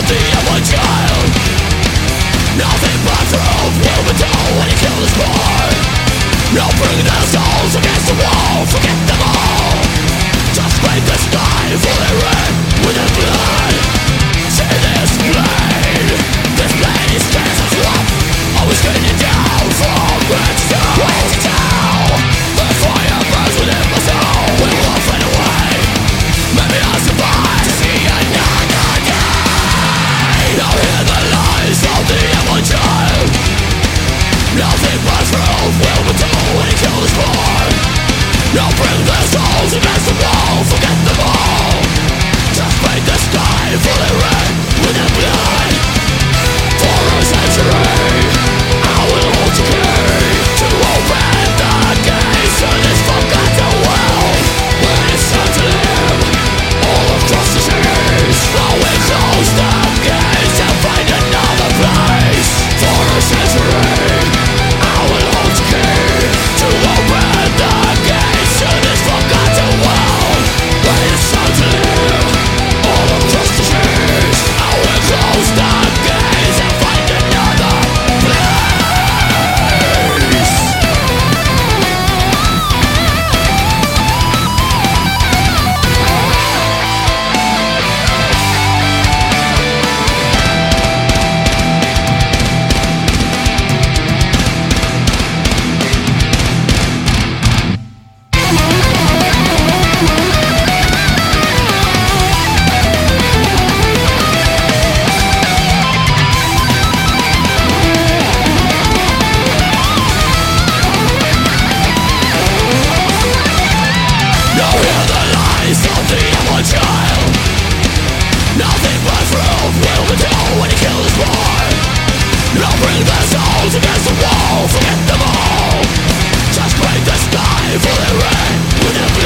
the evil child. Nothing but proof will be told when he killed his boy. Now bring their souls against the wall, forget them all. Just paint the sky fully red with their blood. See this blade is cancer's love, always getting down from its down. The fire burns within my soul, we will fade away. Maybe I'll survive to see another day. Now hear the lies of the evil child. Nothing but truth will be told when he killed his boy. Now bring their souls against the wall, forget them all. Just paint the sky fully red with their blood. For a century I will hold the key to open the gates to this forgotten world where it's time to live all across the seas. I will close the gates and find another place. For a century I will hold the key to open the gates to this forgotten world where it's time to live all across the seas. I will close the gates and find another place. Now hear the lies of the evil child. Nothing but truth will be told when he killed his boy. Now bring their souls against the wall, forget them all. Just paint the sky fully red with their